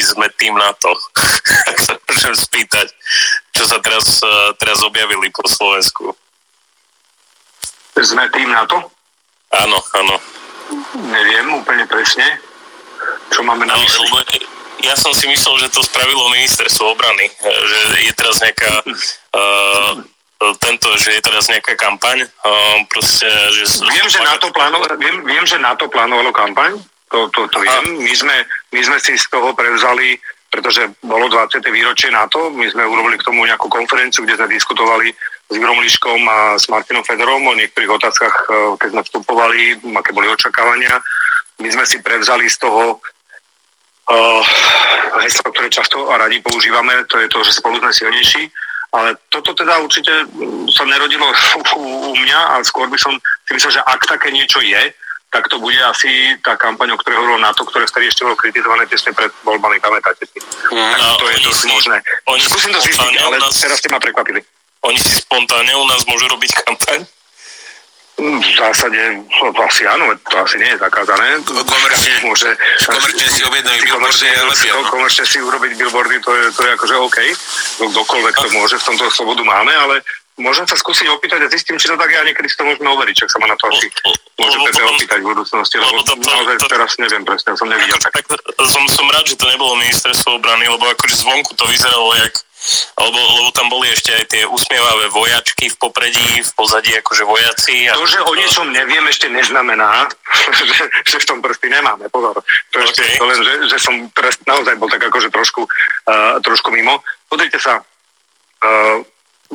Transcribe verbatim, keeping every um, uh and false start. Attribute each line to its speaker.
Speaker 1: sme tým NATO. Ak sa môžem spýtať, čo sa teraz, teraz objavili po Slovensku.
Speaker 2: Sme tým NATO?
Speaker 1: Áno, áno.
Speaker 2: Neviem úplne presne, čo máme na mysli.
Speaker 1: No, ja som si myslel, že to spravilo ministerstvo obrany, že je teraz nejaká uh, tento, že je teraz nejaká kampaň. Uh, proste, že
Speaker 2: viem, že NATO plánovalo, viem, viem, že NATO plánovalo kampaň, to, to, to viem. My sme, my sme si z toho prevzali, pretože bolo dvadsiate výročie NATO, my sme urobili k tomu nejakú konferenciu, kde sme diskutovali s Igorom Liškom a s Martinom Federom o niektorých otázkach, keď sme vstupovali, aké boli očakávania. My sme si prevzali z toho uh, heslo, ktoré často a radi používame, to je to, že spolu sme silnejší. Ale toto teda určite sa nerodilo u, u mňa, ale skôr by som si myslel, že ak také niečo je, tak to bude asi tá kampaň, o ktorej hovorilo NATO, ktoré vtedy ešte bolo kritizované tesne pred voľbami, pamätáte si. Mm, tak to je dosť si, možné. Skúsim to zistiť, ale nás, teraz ste ma prekvapili.
Speaker 1: Oni si spontánne u nás môžu robiť kampaň?
Speaker 2: V zásade, no, asi áno, to asi nie je zakázané.
Speaker 3: Komerčne, môže, komerčne si objednajú billboardy, je lepšie. No?
Speaker 2: Komerčne si urobiť billboardy, to je, to je akože OK. Kdokoľvek to môže, v tomto slobodu máme, ale môžem sa skúsiť opýtať a zistím, či to tak je a niekedy si to môžeme overiť, čak sa ma na to asi môže Pepe opýtať v budúcnosti, lebo to, to, naozaj to, teraz neviem presne, som nevidel. Tak, tak
Speaker 1: som, som rád, že to nebolo ministerstvo obrany, lebo akože zvonku to vyzeralo jak Alebo, lebo tam boli ešte aj tie usmievavé vojačky v popredí, v pozadí akože vojaci. A
Speaker 2: to, že o niečom neviem, ešte neznamená, že, že v tom prsty nemáme, pozor. To okay. Ešte to len, že, že som prst naozaj bol tak akože trošku, uh, trošku mimo. Pozrite sa, uh,